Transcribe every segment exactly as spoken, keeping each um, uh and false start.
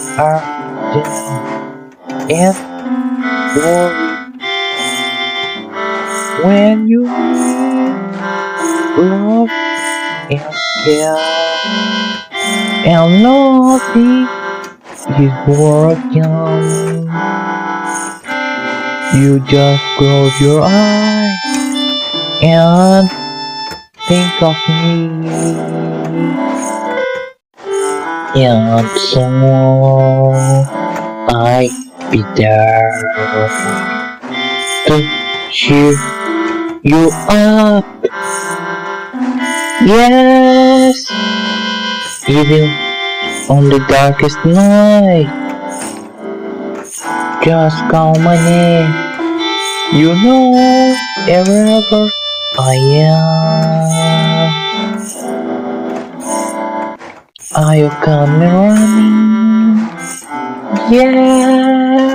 are down and worry when you need love and care, and nothing is working. You just close your eyes and think of me, and soon I'll be there to cheer you up. Yes, even on the darkest night, just call my name. You know, wherever I am, are you coming running? Yeah,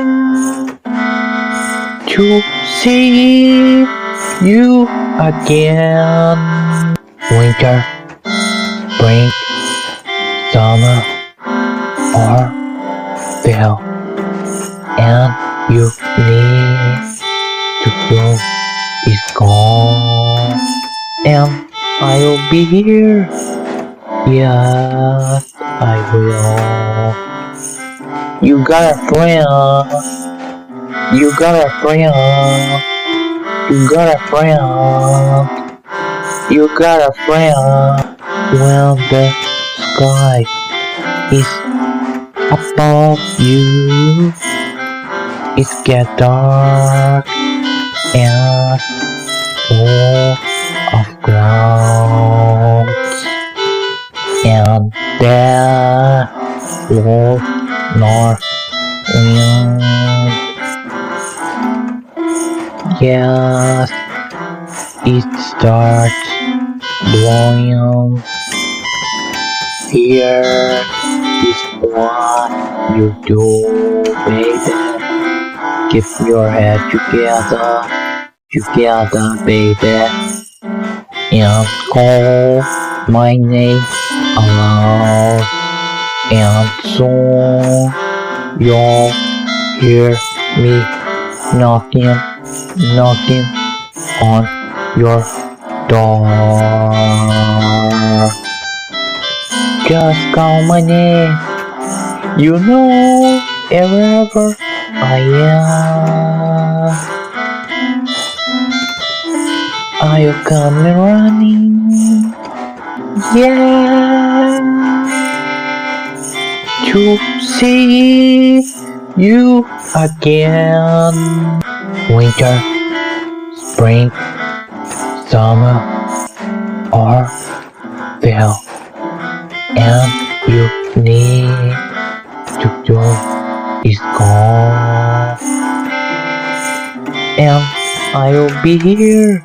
to see you again. Winter, spring, summer, or fall, and you need to go is gone, and I'll be here. Yes, I will. You got a friend. You got a friend. You got a friend. You got a friend. When the sky is above you, it gets dark and full of clouds, and there was north wind. Yes, it starts blowing. Here is what you do, baby. Keep your head together, together, baby, and call my name aloud, and soon you'll hear me knocking, knocking on your door. Just call my name. You know, wherever I am, are you coming running? Yeah, to see you again. Winter, spring, summer, or fall, and you need to go is gone, and I'll be here.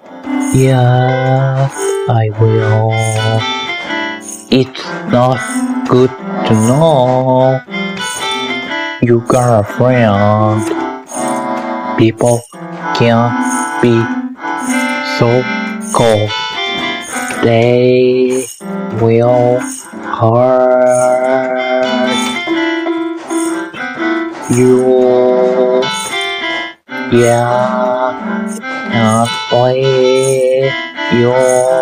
Yes, I will. It's not good to know you got a friend. People can be so cold. They will hurt you. Yeah, and with you,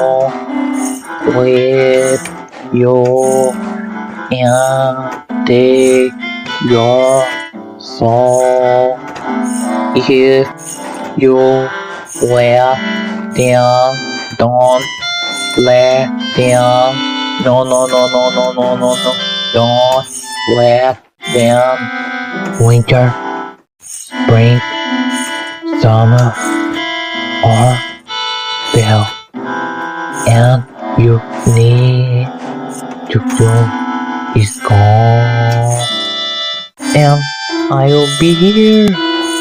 with you, and take your soul. If you let them, don't let them. No, no, no, no, no, no, no, no. Don't let them. Winter, spring, summer, or fall, and you need to go is gone, and I'll be here.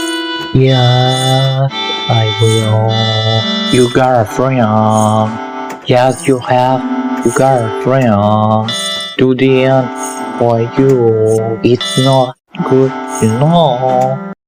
Yes, I will. You got a friend. Yes, you have. You got a friend. To the end, for you, it's not good, you know.